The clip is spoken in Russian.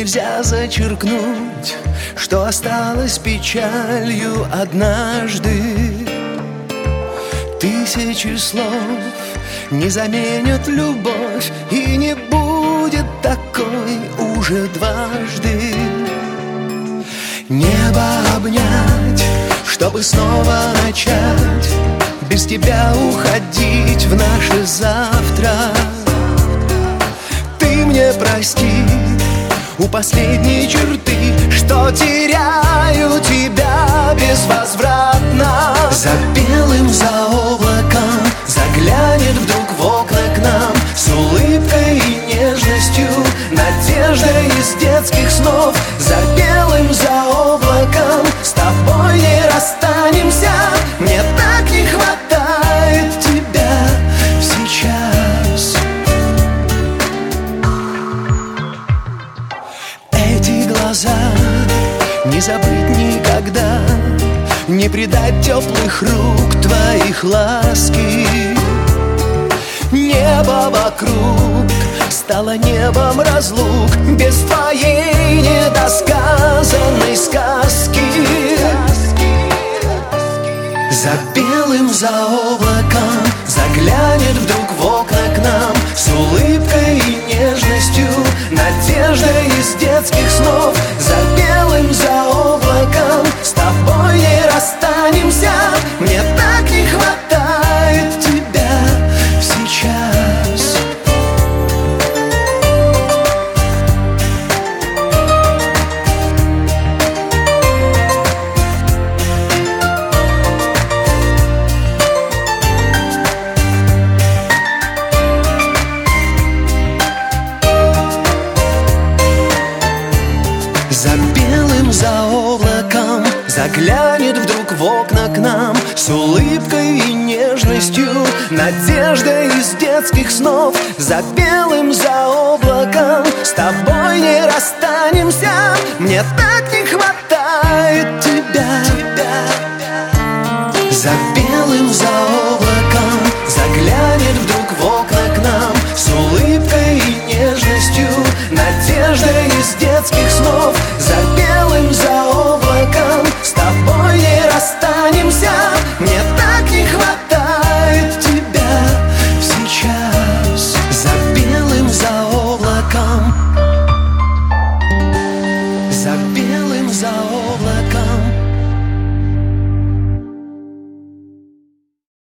нельзя зачеркнуть, что осталось печалью однажды. Тысячи слов не заменят любовь, и не будет такой уже дважды. Небо обнять, чтобы снова начать, без тебя уходить в наше завтра. Ты мне прости у последней черты, что теряю тебя безвозвратно. За белым заоблаком заглянет вдруг в окна к нам с улыбкой и нежностью, надеждой из детских снов. За белым заоблаком с тобой не расстанемся. Мне так не хватает тебя сейчас. Эти глаза не забыть никогда, не предать теплых рук твоих ласки. Небо вокруг стало небом разлук, без твоей недосказанной сказки. За белым заоблаком заглянет вдруг в окна к нам с улыбкой и нежностью, надеждой из детских снов. За белым заоблаком с тобой не расстанемся. Мне так не хватает тебя сейчас. За белым заоблаком заглянет вдруг в окна к нам с улыбкой и нежностью, надеждой из детских снов. За белым заоблаком с тобой не расстанемся. Мне так не хватает тебя. За белым заоблаком заглянет вдруг в окна к нам с улыбкой и нежностью, надеждой из детских снов. За белым заоблаком с тобой не расстанемся. Мне так не хватает тебя сейчас. За белым заоблаком, за белым заоблаком.